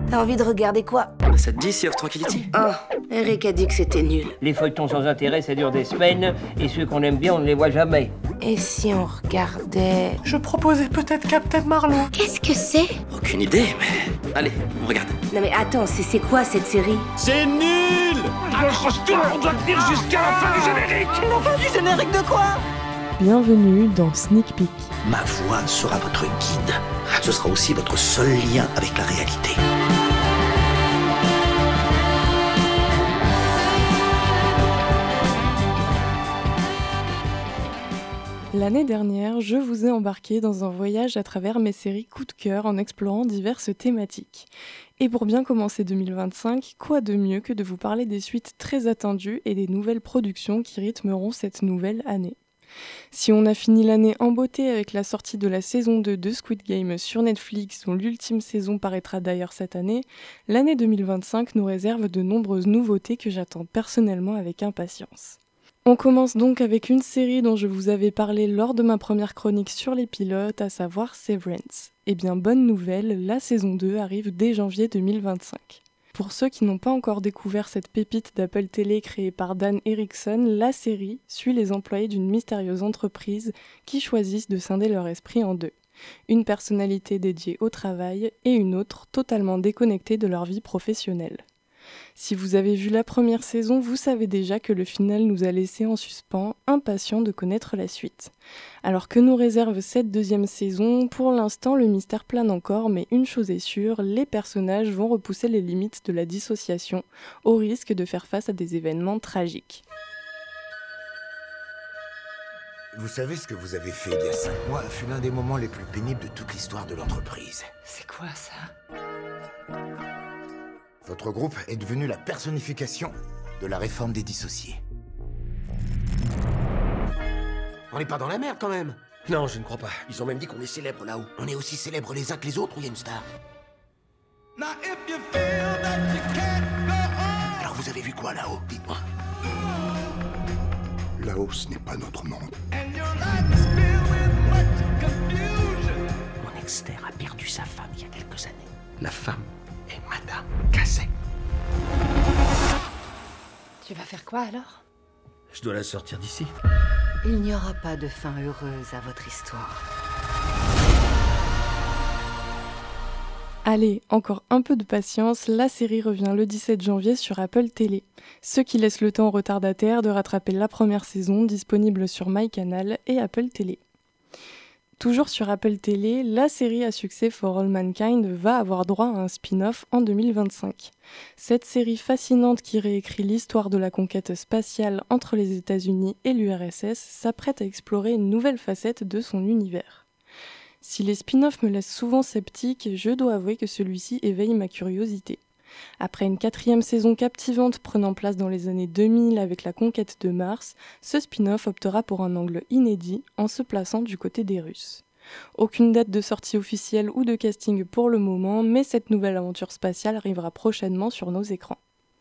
T'as envie de regarder quoi? Ça te dit Sea of Tranquility? Oh, Eric a dit que c'était nul. Les feuilletons sans intérêt, ça dure des semaines, et ceux qu'on aime bien, on ne les voit jamais. Et si on regardait... Je proposais peut-être Captain Marlowe. Qu'est-ce que c'est? Aucune idée, mais... Allez, on regarde. Non mais attends, c'est quoi cette série? C'est nul! Accroche-toi, on doit tenir jusqu'à la fin du générique! La fin du générique de quoi? Bienvenue dans Sneak Peek. Ma voix sera votre guide. Ce sera aussi votre seul lien avec la réalité. L'année dernière, je vous ai embarqué dans un voyage à travers mes séries coup de cœur en explorant diverses thématiques. Et pour bien commencer 2025, quoi de mieux que de vous parler des suites très attendues et des nouvelles productions qui rythmeront cette nouvelle année. Si on a fini l'année en beauté avec la sortie de la saison 2 de Squid Game sur Netflix, dont l'ultime saison paraîtra d'ailleurs cette année, l'année 2025 nous réserve de nombreuses nouveautés que j'attends personnellement avec impatience. On commence donc avec une série dont je vous avais parlé lors de ma première chronique sur les pilotes, à savoir Severance. Eh bien, bonne nouvelle, la saison 2 arrive dès janvier 2025. Pour ceux qui n'ont pas encore découvert cette pépite d'Apple Télé créée par Dan Erickson, la série suit les employés d'une mystérieuse entreprise qui choisissent de scinder leur esprit en deux. Une personnalité dédiée au travail et une autre totalement déconnectée de leur vie professionnelle. Si vous avez vu la première saison, vous savez déjà que le final nous a laissés en suspens, impatients de connaître la suite. Alors que nous réserve cette deuxième saison, pour l'instant le mystère plane encore, mais une chose est sûre, les personnages vont repousser les limites de la dissociation, au risque de faire face à des événements tragiques. Vous savez ce que vous avez fait il y a 5 mois fut l'un des moments les plus pénibles de toute l'histoire de l'entreprise. C'est quoi ça? Votre groupe est devenu la personnification de la réforme des dissociés. On n'est pas dans la merde quand même! Non, je ne crois pas. Ils ont même dit qu'on est célèbres là-haut. On est aussi célèbres les uns que les autres ou il y a une star? Alors vous avez vu quoi là-haut? Dites-moi. Là-haut, ce n'est pas notre monde. Mon ex-terre a perdu sa femme il y a quelques années. La femme est Madame Cassé. Tu vas faire quoi alors? Je dois la sortir d'ici. Il n'y aura pas de fin heureuse à votre histoire. Allez, encore un peu de patience, la série revient le 17 janvier sur Apple Télé. Ce qui laisse le temps aux retardataires de rattraper la première saison disponible sur MyCanal et Apple Télé. Toujours sur Apple Télé, la série à succès For All Mankind va avoir droit à un spin-off en 2025. Cette série fascinante qui réécrit l'histoire de la conquête spatiale entre les États-Unis et l'URSS s'apprête à explorer une nouvelle facette de son univers. Si les spin-offs me laissent souvent sceptique, je dois avouer que celui-ci éveille ma curiosité. Après une 4e saison captivante prenant place dans les années 2000 avec la conquête de Mars, ce spin-off optera pour un angle inédit en se plaçant du côté des Russes. Aucune date de sortie officielle ou de casting pour le moment, mais cette nouvelle aventure spatiale arrivera prochainement sur nos écrans.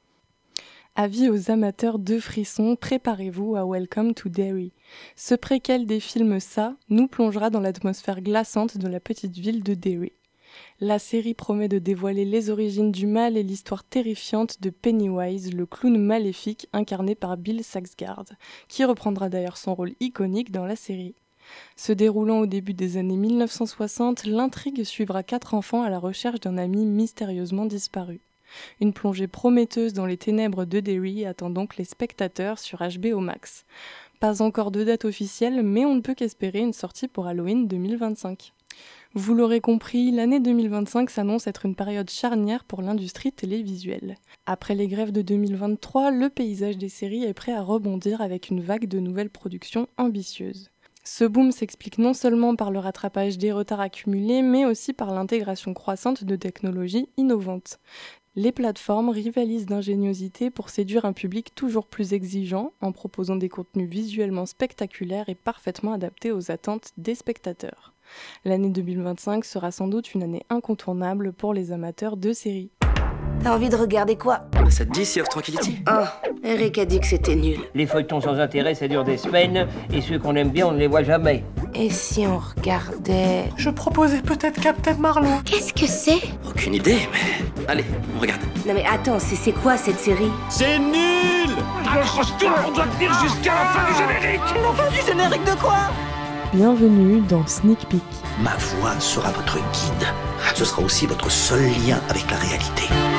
Avis aux amateurs de frissons, préparez-vous à Welcome to Derry. Ce préquel des films Ça nous plongera dans l'atmosphère glaçante de la petite ville de Derry. La série promet de dévoiler les origines du mal et l'histoire terrifiante de Pennywise, le clown maléfique incarné par Bill Skarsgård, qui reprendra d'ailleurs son rôle iconique dans la série. Se déroulant au début des années 1960, l'intrigue suivra 4 enfants à la recherche d'un ami mystérieusement disparu. Une plongée prometteuse dans les ténèbres de Derry attend donc les spectateurs sur HBO Max. Pas encore de date officielle, mais on ne peut qu'espérer une sortie pour Halloween 2025. Vous l'aurez compris, l'année 2025 s'annonce être une période charnière pour l'industrie télévisuelle. Après les grèves de 2023, le paysage des séries est prêt à rebondir avec une vague de nouvelles productions ambitieuses. Ce boom s'explique non seulement par le rattrapage des retards accumulés, mais aussi par l'intégration croissante de technologies innovantes. Les plateformes rivalisent d'ingéniosité pour séduire un public toujours plus exigeant en proposant des contenus visuellement spectaculaires et parfaitement adaptés aux attentes des spectateurs. L'année 2025 sera sans doute une année incontournable pour les amateurs de séries. T'as envie de regarder quoi? Ça te dit Sea of Tranquility? Oh, Eric a dit que c'était nul. Les feuilletons sans intérêt, ça dure des semaines, et ceux qu'on aime bien, on ne les voit jamais. Et si on regardait... Je proposais peut-être Captain Marlowe. Qu'est-ce que c'est? Aucune idée, mais... Allez, on regarde. Non mais attends, c'est quoi cette série? C'est nul! Accroche-toi, on doit tenir jusqu'à la fin du générique! La fin du générique de quoi? Bienvenue dans Sneak Peek. Ma voix sera votre guide. Ce sera aussi votre seul lien avec la réalité.